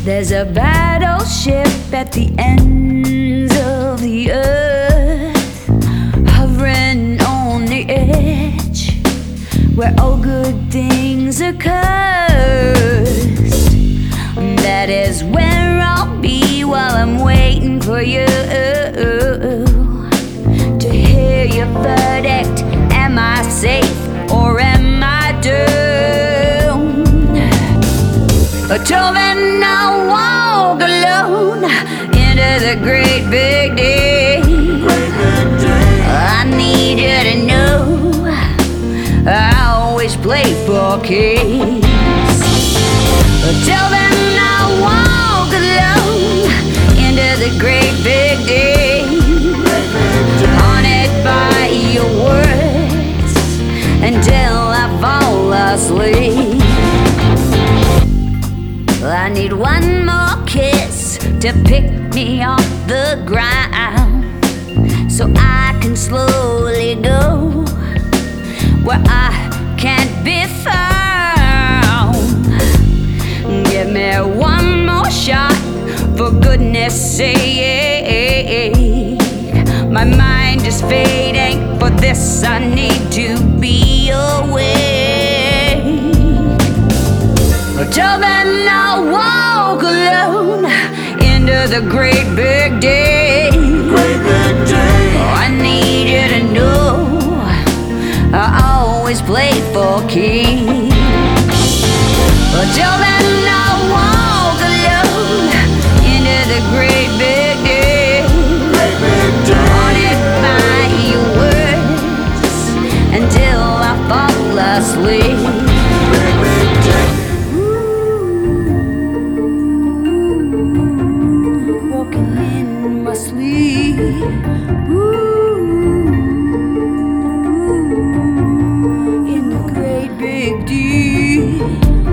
There's a battleship at the ends of the earth, hovering on the edge, where all good things are cursed. That is where I'll be while I'm waiting for you to hear your verdict. Am I safe or am I doomed? Till then I'll walk alone into the great big day. I need you to know I always play for keeps. Till then I'll walk alone into the great big day, haunted by your words until I fall asleep. I need one more kiss to pick me off the ground, so I can slowly go where I can't be found. Give me one more shot, for goodness sake. My mind is fading, for this I need to be awake. Till then I'll walk alone into the great big day. I need you to know I always play for keeps. Till then I'll walk alone into the great big day, haunted by your words until I fall asleep. Walking in my sleep. In the great big deep.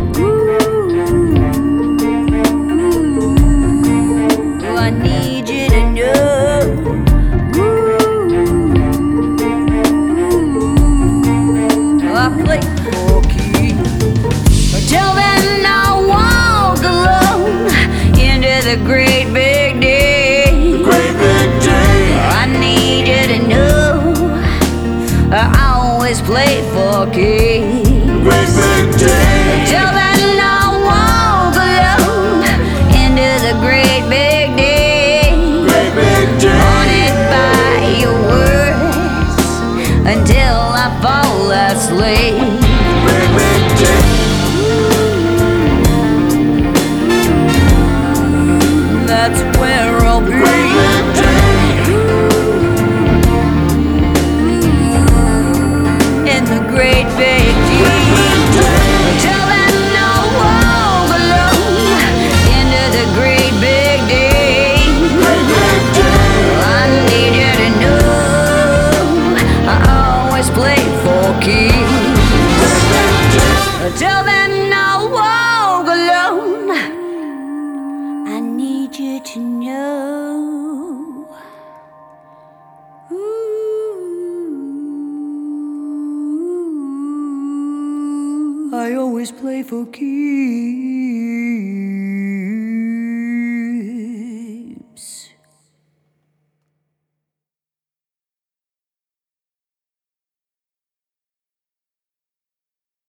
I need you to know. I play for keeps. Till then I'll walk alone into the great big day. I need you to know I always play for keeps. Till then I'll walk alone into the great big day, haunted by your words until I fall asleep. That's where I'll be. In the great big deep. Till then I'll walk alone into the great big day. I need you to know I always play for keeps. Till then I'll walk alone. I need you to know. I always play for keeps.